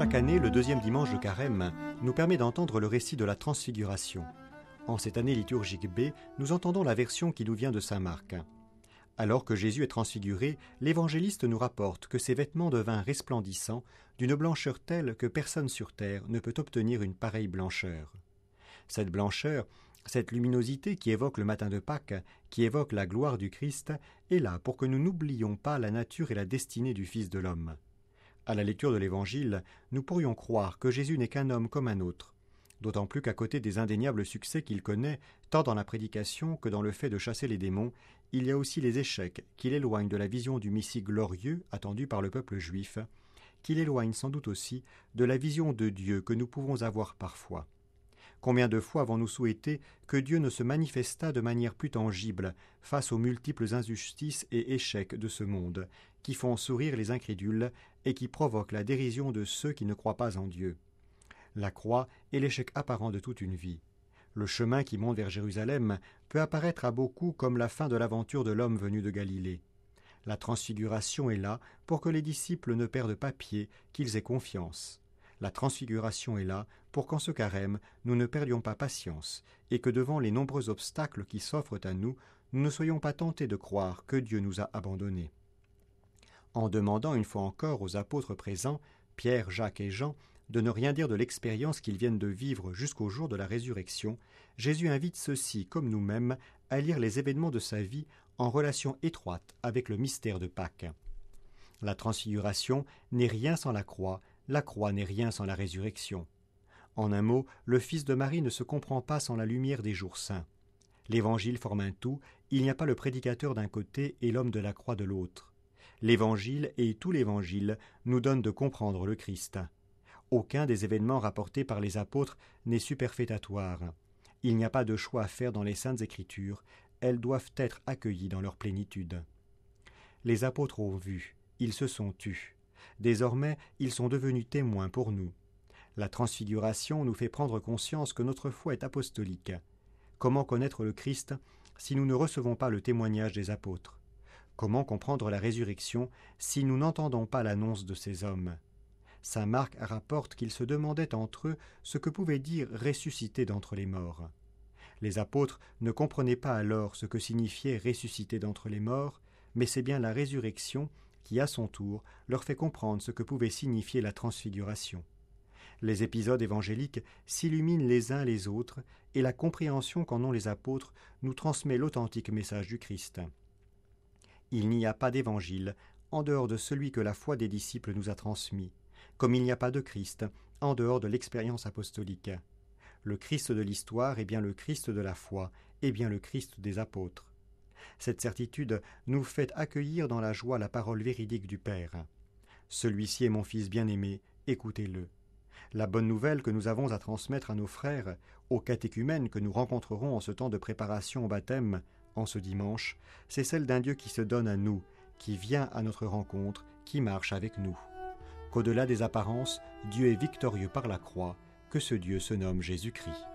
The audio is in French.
Chaque année, le deuxième dimanche de Carême nous permet d'entendre le récit de la Transfiguration. En cette année liturgique B, nous entendons la version qui nous vient de saint Marc. Alors que Jésus est transfiguré, l'évangéliste nous rapporte que ses vêtements devinrent resplendissants, d'une blancheur telle que personne sur terre ne peut obtenir une pareille blancheur. Cette blancheur, cette luminosité qui évoque le matin de Pâques, qui évoque la gloire du Christ, est là pour que nous n'oublions pas la nature et la destinée du Fils de l'homme. À la lecture de l'Évangile, nous pourrions croire que Jésus n'est qu'un homme comme un autre, d'autant plus qu'à côté des indéniables succès qu'il connaît, tant dans la prédication que dans le fait de chasser les démons, il y a aussi les échecs qui l'éloignent de la vision du Messie glorieux attendu par le peuple juif, qui l'éloignent sans doute aussi de la vision de Dieu que nous pouvons avoir parfois. Combien de fois avons-nous souhaité que Dieu ne se manifestât de manière plus tangible face aux multiples injustices et échecs de ce monde, qui font sourire les incrédules et qui provoquent la dérision de ceux qui ne croient pas en Dieu. La croix est l'échec apparent de toute une vie. Le chemin qui monte vers Jérusalem peut apparaître à beaucoup comme la fin de l'aventure de l'homme venu de Galilée. La transfiguration est là pour que les disciples ne perdent pas pied, qu'ils aient confiance. La transfiguration est là pour qu'en ce carême, nous ne perdions pas patience et que devant les nombreux obstacles qui s'offrent à nous, nous ne soyons pas tentés de croire que Dieu nous a abandonnés. En demandant une fois encore aux apôtres présents, Pierre, Jacques et Jean, de ne rien dire de l'expérience qu'ils viennent de vivre jusqu'au jour de la résurrection, Jésus invite ceux-ci, comme nous-mêmes, à lire les événements de sa vie en relation étroite avec le mystère de Pâques. La transfiguration n'est rien sans la croix n'est rien sans la résurrection. En un mot, le Fils de Marie ne se comprend pas sans la lumière des jours saints. L'Évangile forme un tout, il n'y a pas le prédicateur d'un côté et l'homme de la croix de l'autre. L'Évangile et tout l'Évangile nous donnent de comprendre le Christ. Aucun des événements rapportés par les apôtres n'est superfétatoire. Il n'y a pas de choix à faire dans les Saintes Écritures, elles doivent être accueillies dans leur plénitude. Les apôtres ont vu, ils se sont tus. Désormais, ils sont devenus témoins pour nous. La transfiguration nous fait prendre conscience que notre foi est apostolique. Comment connaître le Christ si nous ne recevons pas le témoignage des apôtres? Comment comprendre la résurrection si nous n'entendons pas l'annonce de ces hommes? Saint Marc rapporte qu'ils se demandaient entre eux ce que pouvait dire ressusciter d'entre les morts. Les apôtres ne comprenaient pas alors ce que signifiait ressusciter d'entre les morts, mais c'est bien la résurrection qui, à son tour, leur fait comprendre ce que pouvait signifier la transfiguration. Les épisodes évangéliques s'illuminent les uns les autres, et la compréhension qu'en ont les apôtres nous transmet l'authentique message du Christ. Il n'y a pas d'évangile en dehors de celui que la foi des disciples nous a transmis, comme il n'y a pas de Christ en dehors de l'expérience apostolique. Le Christ de l'histoire est bien le Christ de la foi, et bien le Christ des apôtres. Cette certitude nous fait accueillir dans la joie la parole véridique du Père. Celui-ci est mon Fils bien-aimé, écoutez-le. La bonne nouvelle que nous avons à transmettre à nos frères, aux catéchumènes que nous rencontrerons en ce temps de préparation au baptême, en ce dimanche, c'est celle d'un Dieu qui se donne à nous, qui vient à notre rencontre, qui marche avec nous. Qu'au-delà des apparences, Dieu est victorieux par la croix, que ce Dieu se nomme Jésus-Christ.